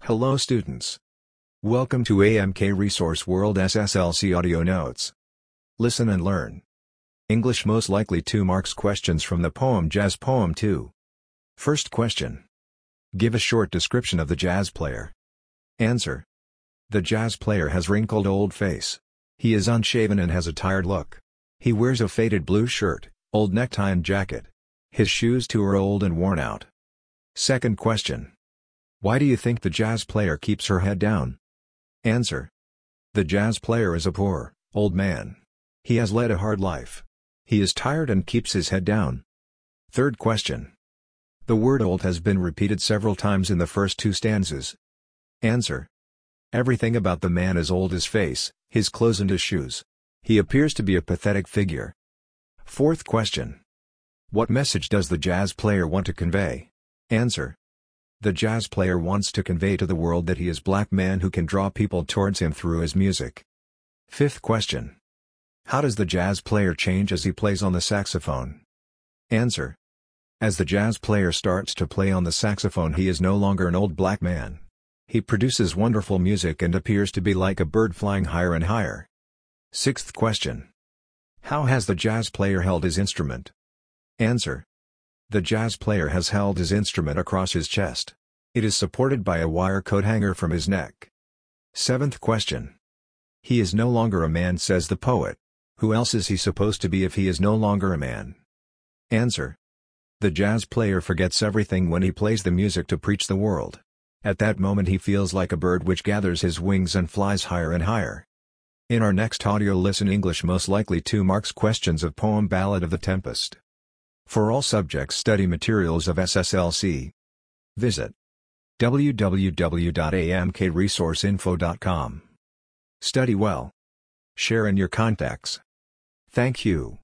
Hello students. Welcome to AMK Resource World SSLC Audio Notes. Listen and learn. English most likely 2 marks questions from the poem Jazz Poem 2. First question. Give a short description of the jazz player. Answer. The jazz player has wrinkled old face. He is unshaven and has a tired look. He wears a faded blue shirt, old necktie and jacket. His shoes too are old and worn out. Second question. Why do you think the jazz player keeps her head down? Answer. The jazz player is a poor, old man. He has led a hard life. He is tired and keeps his head down. Third question. The word old has been repeated several times in the first 2 stanzas. Answer. Everything about the man is old: his face, his clothes and his shoes. He appears to be a pathetic figure. Fourth question. What message does the jazz player want to convey? Answer. The jazz player wants to convey to the world that he is a black man who can draw people towards him through his music. Fifth question. How does the jazz player change as he plays on the saxophone? Answer. As the jazz player starts to play on the saxophone, he is no longer an old black man. He produces wonderful music and appears to be like a bird flying higher and higher. Sixth question. How has the jazz player held his instrument? Answer. The jazz player has held his instrument across his chest. It is supported by a wire coat hanger from his neck. Seventh question. He is no longer a man, says the poet. Who else is he supposed to be if he is no longer a man? Answer. The jazz player forgets everything when he plays the music to preach the world. At that moment he feels like a bird which gathers his wings and flies higher and higher. In our next audio, listen English most likely 2 marks questions of poem Ballad of the Tempest. For all subjects, study materials of SSLC. Visit www.amkresourceinfo.com. Study well. Share in your contacts. Thank you.